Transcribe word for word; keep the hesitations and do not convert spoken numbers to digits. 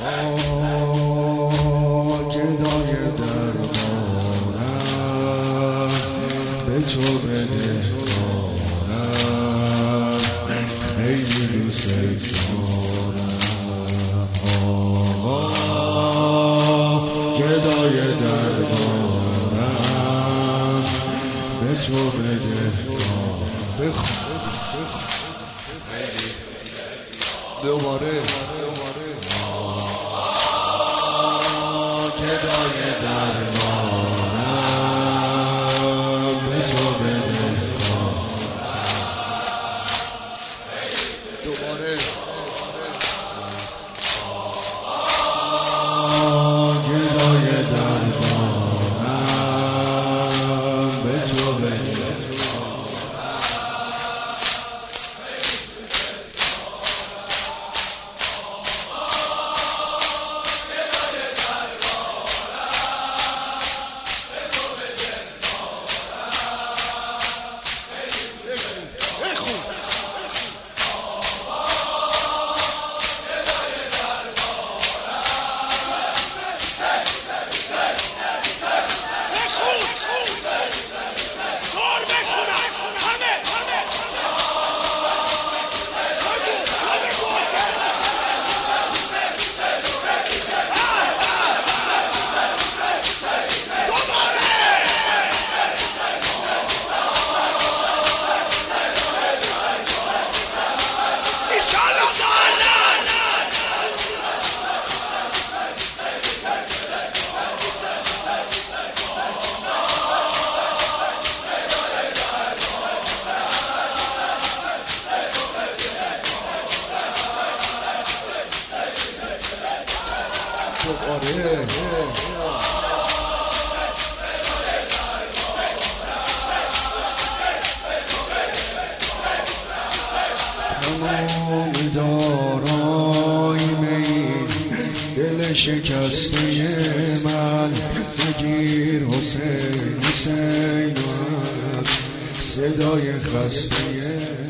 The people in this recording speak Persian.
گدای درمانم به تو بده کارم خیلی دوست دارم آقا گدای درمانم به تو بده کارم بخون دوباره گدای درمانم به تو بده دوباره گدای درمانم به تو بده تمام داراییم این دل شکسته من بگیر حسین حسین صدای خسته